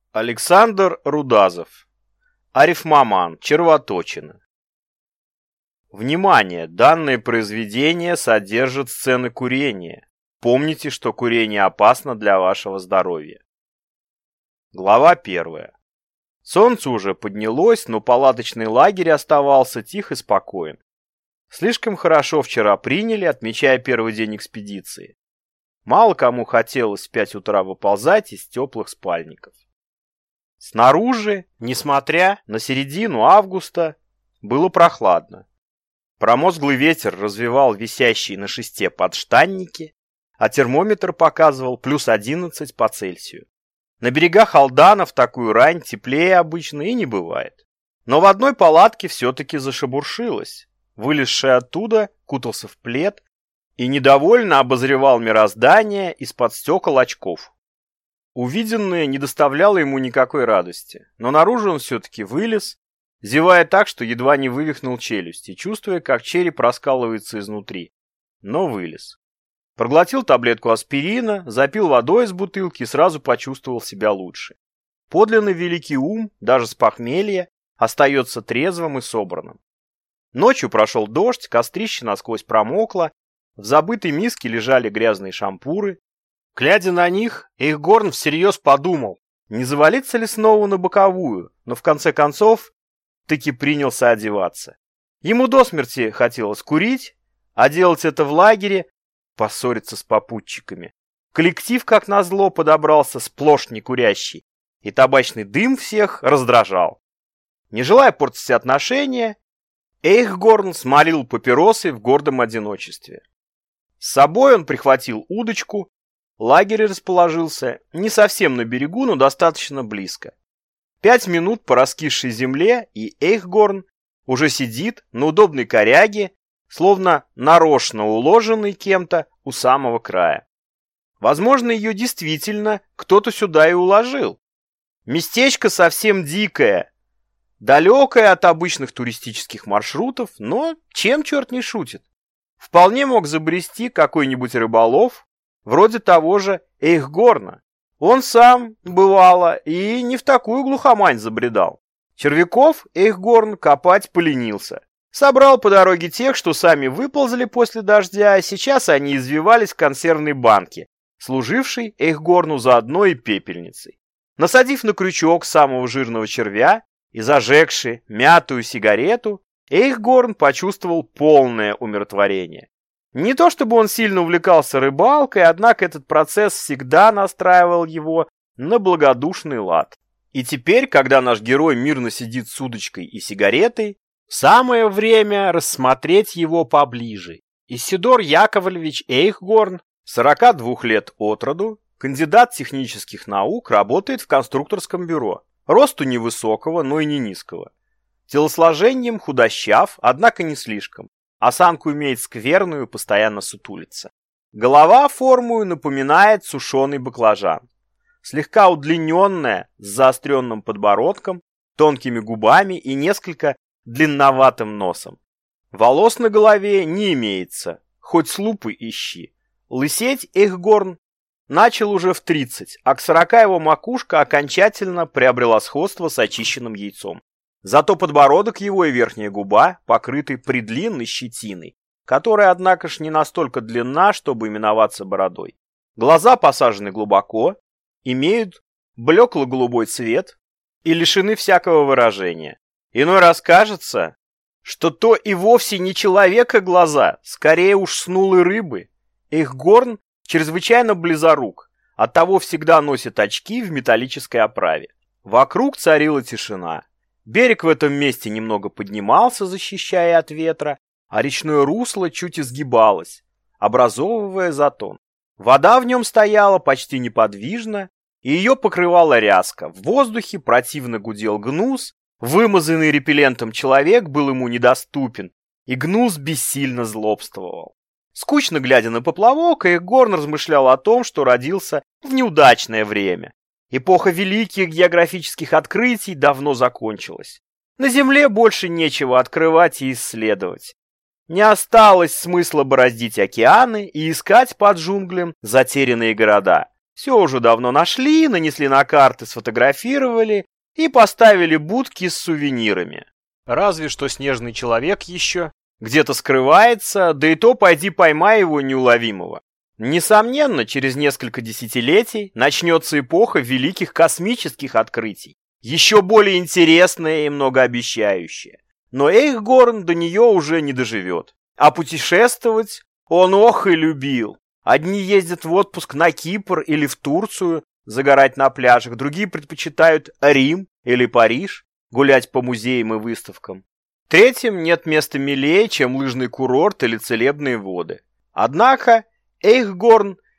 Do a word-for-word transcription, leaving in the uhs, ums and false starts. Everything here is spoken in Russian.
Александр Рудазов. Арифмоман. Червоточина. Внимание! Данное произведение содержит сцены курения. Помните, что курение опасно для вашего здоровья. Глава первая. Солнце уже поднялось, но палаточный лагерь оставался тих и спокоен. Слишком хорошо вчера приняли, отмечая первый день экспедиции. Мало кому хотелось в пять утра выползать из теплых спальников. Снаружи, несмотря на середину августа, было прохладно. Промозглый ветер развевал висящие на шесте подштанники, а термометр показывал плюс одиннадцать по Цельсию. На берегах Алдана в такую рань теплее обычно и не бывает. Но в одной палатке все-таки зашебуршилось. Вылезший оттуда кутался в плед и недовольно обозревал мироздание из-под стекол очков. Увиденное не доставляло ему никакой радости, но наружу он все-таки вылез, зевая так, что едва не вывихнул челюсть и чувствуя, как череп раскалывается изнутри. Но вылез. Проглотил таблетку аспирина, запил водой из бутылки и сразу почувствовал себя лучше. Подлинно великий ум, даже с похмелья, остается трезвым и собранным. Ночью прошел дождь, кострище насквозь промокло, в забытой миске лежали грязные шампуры. Глядя на них, Эйхгорн всерьез подумал, не завалиться ли снова на боковую, но в конце концов таки принялся одеваться. Ему до смерти хотелось курить, а делать это в лагере, поссориться с попутчиками. Коллектив, как назло, подобрался сплошь некурящий, и табачный дым всех раздражал. Не желая портить отношения, Эйхгорн смолил папиросы в гордом одиночестве. С собой он прихватил удочку. Лагерь расположился не совсем на берегу, но достаточно близко. Пять минут по раскисшей земле, и Эйхгорн уже сидит на удобной коряге, словно нарочно уложенной кем-то у самого края. Возможно, ее действительно кто-то сюда и уложил. Местечко совсем дикое, далекое от обычных туристических маршрутов, но чем черт не шутит. Вполне мог забрести какой-нибудь рыболов, вроде того же Эйхгорна. Он сам, бывало, и не в такую глухомань забредал. Червяков Эйхгорн копать поленился. Собрал по дороге тех, что сами выползли после дождя, а сейчас они извивались в консервной банке, служившей Эйхгорну заодно и пепельницей. Насадив на крючок самого жирного червя и зажегши мятую сигарету, Эйхгорн почувствовал полное умиротворение. Не то чтобы он сильно увлекался рыбалкой, однако этот процесс всегда настраивал его на благодушный лад. И теперь, когда наш герой мирно сидит с удочкой и сигаретой, самое время рассмотреть его поближе. Исидор Яковлевич Эйхгорн, сорока двух лет от роду, кандидат технических наук, работает в конструкторском бюро. Росту невысокого, но и не низкого. Телосложением худощав, однако не слишком. Осанку имеет скверную, постоянно сутулится. Голова формою напоминает сушеный баклажан. Слегка удлиненная, с заостренным подбородком, тонкими губами и несколько длинноватым носом. Волос на голове не имеется, хоть с лупы ищи. Лысеть Эйхгорн начал уже в тридцать, а к сорока его макушка окончательно приобрела сходство с очищенным яйцом. Зато подбородок его и верхняя губа покрыты предлинной щетиной, которая, однако ж, не настолько длинна, чтобы именоваться бородой. Глаза посажены глубоко, имеют блекло-голубой цвет и лишены всякого выражения. Иной раз кажется, что то и вовсе не человека глаза, скорее уж снулой рыбы. Эйхгорн чрезвычайно близорук, оттого всегда носит очки в металлической оправе. Вокруг царила тишина. Берег в этом месте немного поднимался, защищая от ветра, а речное русло чуть изгибалось, образовывая затон. Вода в нем стояла почти неподвижно, и ее покрывала ряска. В воздухе противно гудел гнус, вымазанный репеллентом человек был ему недоступен, и гнус бессильно злобствовал. Скучно глядя на поплавок, Эйхгорн размышлял о том, что родился в неудачное время. Эпоха великих географических открытий давно закончилась. На Земле больше нечего открывать и исследовать. Не осталось смысла бороздить океаны и искать под джунглем затерянные города. Все уже давно нашли, нанесли на карты, сфотографировали и поставили будки с сувенирами. Разве что снежный человек еще где-то скрывается, да и то пойди поймай его неуловимого. Несомненно, через несколько десятилетий начнется эпоха великих космических открытий, еще более интересная и многообещающая. Но Эйхгорн до нее уже не доживет. А путешествовать он ох и любил. Одни ездят в отпуск на Кипр или в Турцию, загорать на пляжах, другие предпочитают Рим или Париж, гулять по музеям и выставкам. Третьим нет места милее, чем лыжный курорт или целебные воды. Однако Эйхгорн